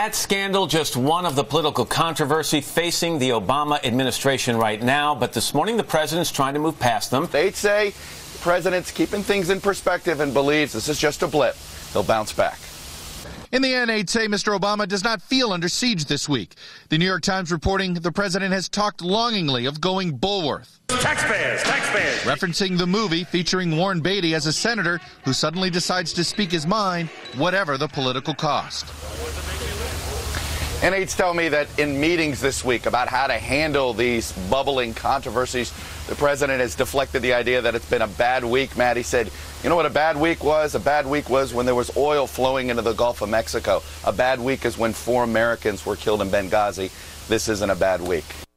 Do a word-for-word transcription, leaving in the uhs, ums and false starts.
That scandal, just one of the political controversy facing the Obama administration right now. But this morning, the president's trying to move past them. They'd say the president's keeping things in perspective and believes this is just a blip. He'll bounce back. In the end, they'd say Mister Obama does not feel under siege this week. The New York Times reporting the president has talked longingly of going Bulworth. Taxpayers, taxpayers. Referencing the movie featuring Warren Beatty as a senator who suddenly decides to speak his mind, whatever the political cost. N aides tell me that in meetings this week about how to handle these bubbling controversies, the president has deflected the idea that it's been a bad week. Matt, he said, you know what a bad week was? A bad week was when there was oil flowing into the Gulf of Mexico. A bad week is when four Americans were killed in Benghazi. This isn't a bad week.